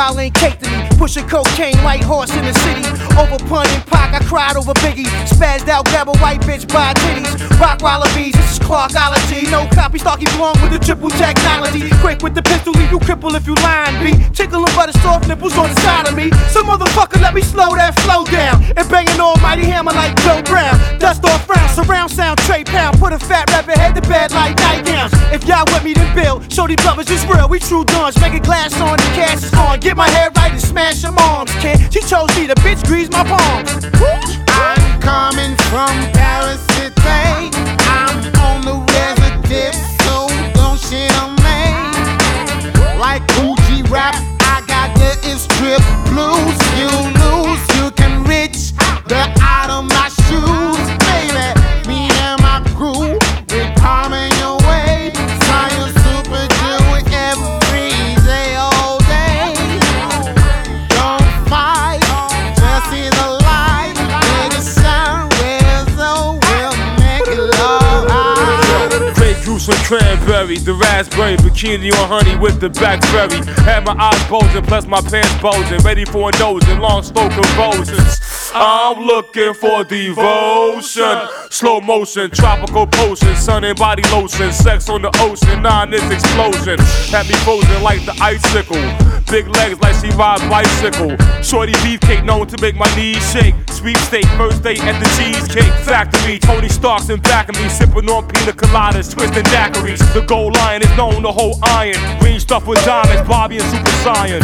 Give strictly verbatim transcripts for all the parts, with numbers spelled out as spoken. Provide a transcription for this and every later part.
style ain't cake to me. Pushing cocaine, white horse in the city. Over Pun and Pac, I cried over Biggie. Spazzed out, grab a white bitch by titties. Rock wallabies, this is Clarkology. No copy, Starkey Blanc with the triple technology. Quick with the pistol, leave you cripple if you lying, B. Tickling butter soft nipples on the side of me. Some motherfucker let me slow that flow down. And bang an almighty hammer like Joe Brown. Dust off round, surround sound, Trey Pound. Put a fat rapper head to bed like nightgowns. If y'all with me, then Bill. Show these brothers is real, we true dons. Make a glass on, the cash is on. Get my hair right and smash them arms, kid. She chose me, the bitch greased my palms. I'm coming from Paris City. I'm on the resident, so don't shit on me. Like Gucci rap, I got the strip blues. You lose, you can reach the out of my shoes, baby. Me and my crew, we're coming your way. Science super Jew every day, all day. Don't fight, just see the light. Make a sound, so we'll make it love. Grape juice and cranberry, the raspberry, bikini on honey with the blackberry. Had my eyes bulging, plus my pants bulging, ready for a dozing, long slow convulsions. I'm looking for devotion, slow motion, tropical potion, sun and body lotion, sex on the ocean, nine inch explosion. Had me frozen like the icicle, big legs like she rides bicycle. Shorty beefcake known to make my knees shake. Sweepstake, first date at the Cheesecake Factory. Tony Stark's in back of me, sipping on pina coladas, twisting daiquiris. The gold lion is known to hold iron. Green stuff with diamonds, Bobby and Super Saiyan.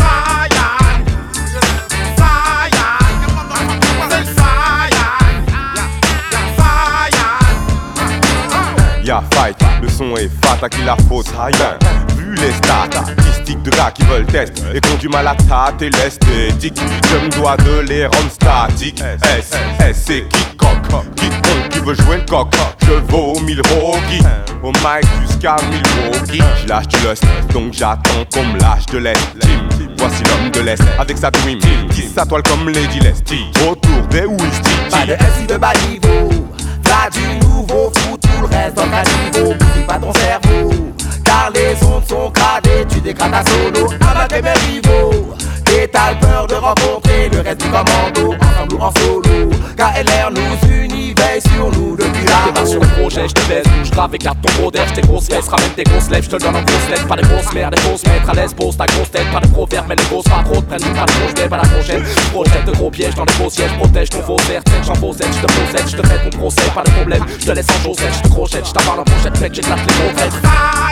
Y'a fight, le son est fat, à qui la faute rien. Vu les statistiques de gars qui veulent test et qu'on du mal à tâter l'esthétique, je me dois de les rendre statiques. S, S, c'est quiconque, quiconque qui veut jouer le coq. Je vaux mille roquis, au mic jusqu'à Milwaukee. Je lâche du lust, donc j'attends qu'on me lâche de l'estime. Voici l'homme de l'Est avec sa dream team qui s'atoile comme Lady Lestie autour des Ouisti. Pas de S I de bas niveau, là du nouveau fou, tout le reste dans le caniveau. Bousille pas ton cerveau, car les ondes sont gradées, tu dégrades ta solo. Abattre mes rivaux, et t'as le peur de rencontrer le reste du commando, ensemble ou en solo. K L R nous unit, veille sur nous depuis là. Démarre sur le projet, j'te baise, bouge grave, écarte ton gros d'air, j'tes grosses fesses, ramène tes grosses lèvres, j'te le donne en grosses lettres, pas des grosses merdes, des fausses maîtres, à l'aise, pose ta grosse tête, pas de gros verbes, mais les grosses pas trop, te prennent pas de gros, j'lève à la prochaine. Projette de gros pièges dans les beaux sièges, protège ton faux cerf, j'en fausette, j'te possède, j'te fais ton procès, pas de problème, j'te laisse en chaussette, j'te crochette, j't'avale en pochette, mec, j'éclate les gros têtes.